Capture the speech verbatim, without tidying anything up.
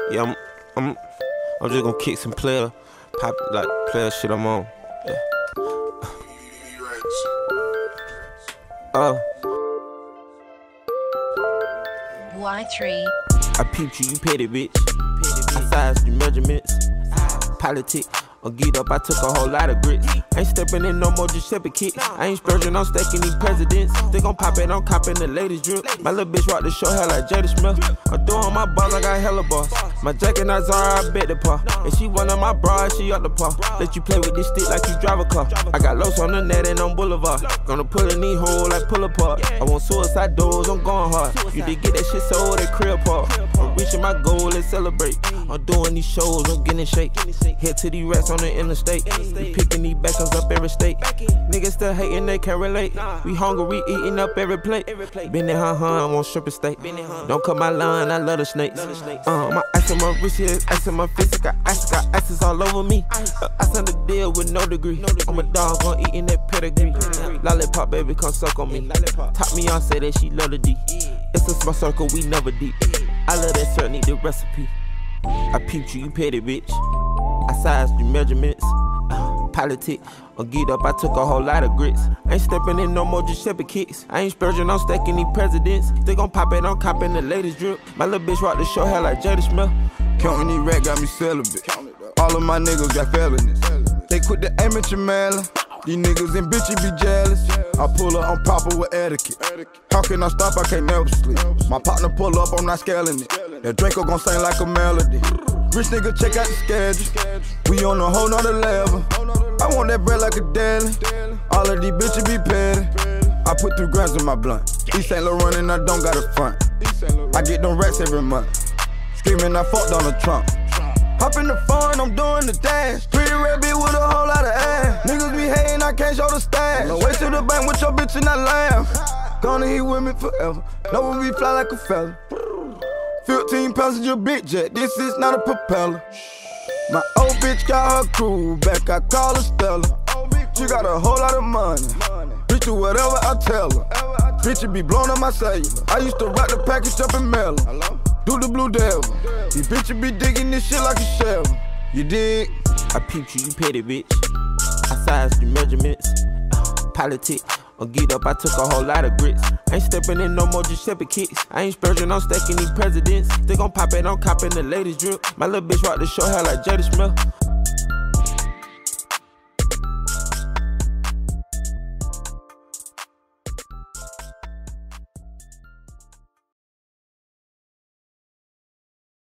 Yeah, I'm, I'm, I'm just gonna kick some player, pop like player shit I'm on. Yeah. Oh. Y three. I peeped you, you petty bitch. I sized your measurements. Politic. Or get up, I took a whole lot of grits. Ain't stepping in no more Giuseppe kicks. I ain't splurging on stacking these presidents. They gon' pop it, I'm copping the latest drip. My little bitch rock the show hell like Jada Smith. I'm throwing my balls, I got hella boss. My jacket not Zara, I bet the paw. And she one of my bras, she up the paw. Let you play with this stick like you drive a car. I got lows on the net and on Boulevard. Gonna pull a knee hole like pull apart. I want suicide doors, I'm going hard. You did get that shit sold at crib park. I'm reaching my goal, let's celebrate. I'm doing these shows, I'm getting shape. Head to these rats on the interstate. We picking these backers up every state. Niggas still hating, they can't relate. We hungry, we eating up every plate. Been there, huh, huh, I want strip and steak. Don't cut my line, I love the snakes. Uh, my ice on my wrist, yeah, ice on my face. I got ice, got ices all over me. Uh, I signed a deal with no degree. I'm a dog, I'm eating that pedigree. Lollipop, baby, come suck on me. Top me on, say that she love the D. It's a small circle, we never deep. I love that sir, need the recipe. I peeped you, you petty bitch. I sized your measurements. Uh, politic. Or get up, I took a whole lot of grits. Ain't stepping in no more Giuseppe kicks. I ain't splurging on stacking these presidents. They gon' pop it, I'm copping the latest drip. My little bitch rock the show hell like Jada Smith. Counting these racks got me celibate. All of my niggas got felonies. They quit the amateur mailing. These niggas and bitches be jealous. I pull up, I'm proper with etiquette. How can I stop? I can't never sleep. My partner pull up, I'm not scaling it. That Draco gon' sing like a melody. Rich nigga, check out the schedule. We on a whole nother level. I want that bread like a deli. All of these bitches be petty. I put three grams in my blunt. East Saint Laurent and I don't got a front. I get them racks every month. Screaming, I fucked on the trunk. Hop in the phone, I'm doing the dash. Pretty red bitch with a whole lot of ass. Niggas be hating, I can't show the stash. No way to the bank with your bitch and I laugh. Gonna eat with me forever. No we fly like a fella. fifteen passenger big jet, this is not a propeller. My old bitch got her crew back, I call her Stella. She got a whole lot of money. Bitch do whatever I tell her. Bitch be blowing up my cellular. I used to wrap the package up and mail her. Do the blue devil. These bitches be digging this shit like a shovel. You dig? I peeped you, you petty bitch. I sized your measurements. Uh, politic. Or get up, I took a whole lot of grits. Ain't stepping in no more Giuseppe kicks. I ain't splurging on stacking these presidents. They gon' pop it, I'm copping the latest drip. My little bitch rock the show hell like Jada Smith.